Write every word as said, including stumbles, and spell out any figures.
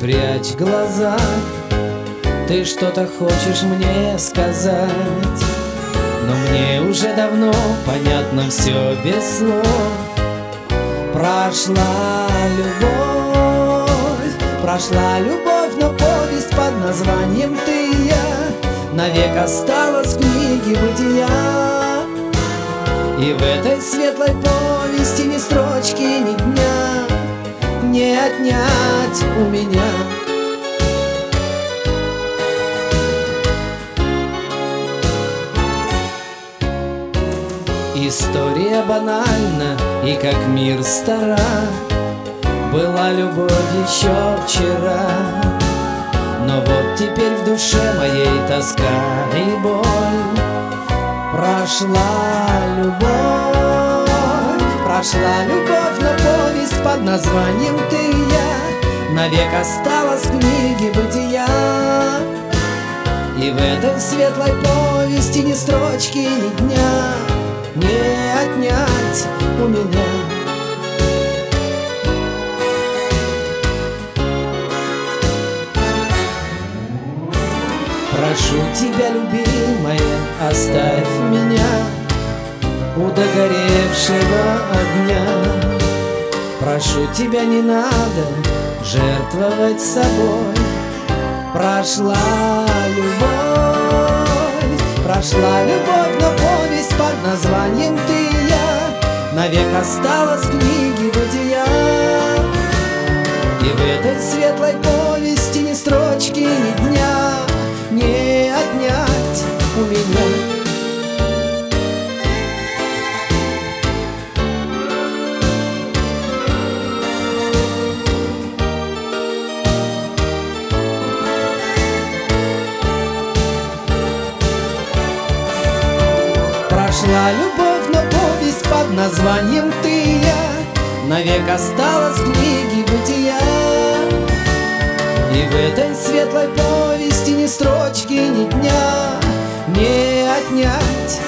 прячь глаза, ты что-то хочешь мне сказать, но мне уже давно понятно все без слов. Прошла любовь, прошла любовь, но повесть под названием «Ты и я» навек осталась в книге бытия. И в этой светлой повести ни строчки, ни дня не отнять у меня. История банальна и как мир стара, была любовь еще вчера, но вот теперь в душе моей тоска и боль. Прошла любовь, прошла любовь, но повесть под названием «Ты и я» навек осталась в книге бытия. И в этой светлой повести ни строчки, ни дня не отнять у меня. Прошу тебя, любимая, оставь меня у догоревшего огня. Прошу тебя, не надо жертвовать собой. Прошла любовь, прошла любовь, но повесть под названием «Ты и я» навек осталась в книге бытия. И в этой светлой повести ни строчки, ни дня не отнять у меня. Прошла любовь, но повесть под названием «Ты и я» навек осталась в книге бытия. И в этой светлой повести ни строчки, ни дня не отнять